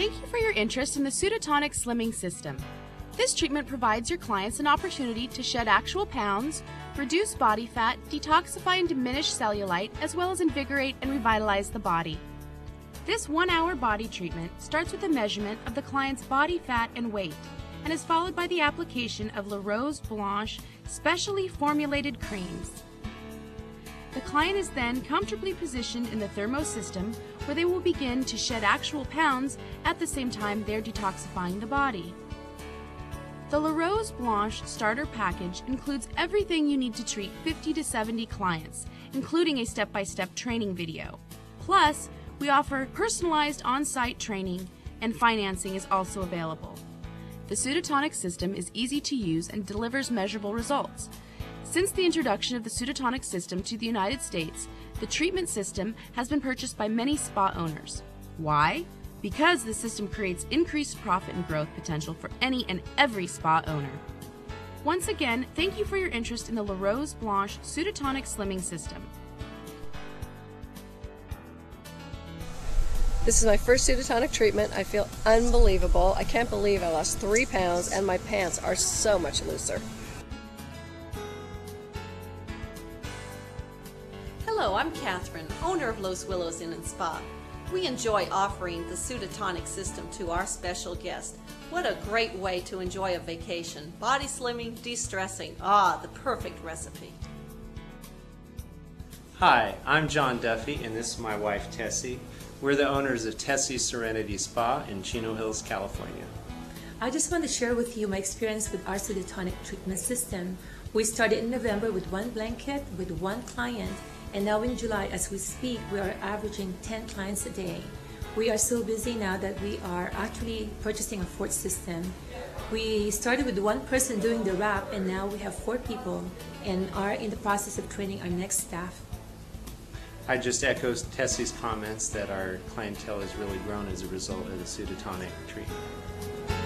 Thank you for your interest in the Sudotonic Slimming System. This treatment provides your clients an opportunity to shed actual pounds, reduce body fat, detoxify and diminish cellulite, as well as invigorate and revitalize the body. This 1-hour body treatment starts with a measurement of the client's body fat and weight and is followed by the application of La Rose Blanche specially formulated creams. The client is then comfortably positioned in the thermo system where they will begin to shed actual pounds at the same time they're detoxifying the body. The La Rose Blanche starter package includes everything you need to treat 50 to 70 clients, including a step-by-step training video. Plus, we offer personalized on-site training, and financing is also available. The Sudotonic system is easy to use and delivers measurable results. Since the introduction of the Sudotonic system to the United States, the treatment system has been purchased by many spa owners. Why? Because the system creates increased profit and growth potential for any and every spa owner. Once again, thank you for your interest in the La Rose Blanche Sudotonic Slimming System. This is my first Sudotonic treatment. I feel unbelievable. I can't believe I lost 3 pounds and my pants are so much looser. Hello, I'm Catherine, owner of Los Willows Inn and Spa. We enjoy offering the Sudotonic system to our special guests. What a great way to enjoy a vacation. Body slimming, de-stressing. The perfect recipe. Hi, I'm John Duffy and this is my wife Tessie. We're the owners of Tessie's Serenity Spa in Chino Hills, California. I just want to share with you my experience with our Sudotonic treatment system. We started in November with 1 blanket with 1 client, and now in July, as we speak, we are averaging 10 clients a day. We are so busy now that we are actually purchasing a 4th system. We started with 1 person doing the wrap, and now we have 4 people and are in the process of training our next staff. I just echo Tessie's comments that our clientele has really grown as a result of the Sudotonic treatment.